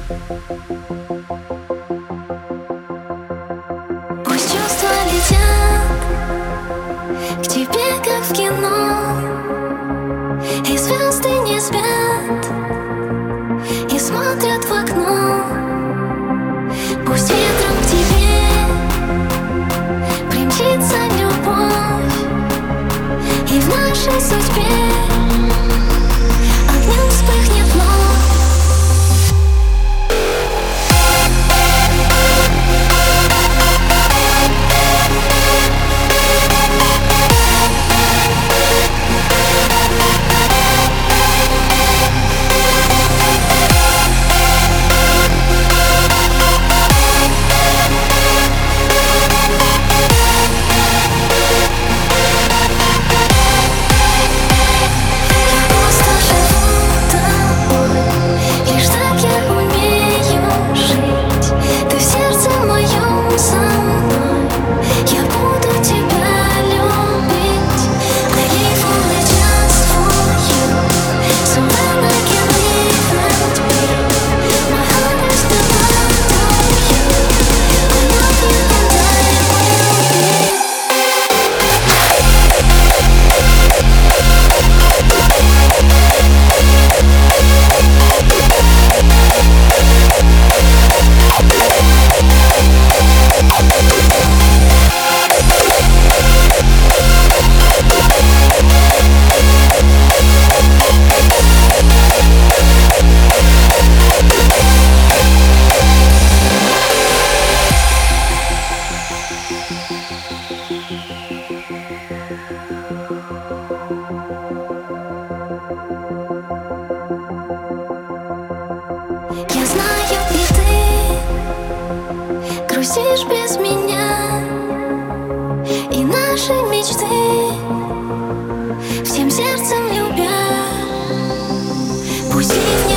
Пусть чувства летят к тебе, как в кино, и звезды не спят и смотрят в окно. Пусть ветром к тебе примчится любовь, и в нашей судьбе огнем вспыхнет вновь. Я знаю, и ты грустишь без меня, и наши мечты всем сердцем любя. Пусть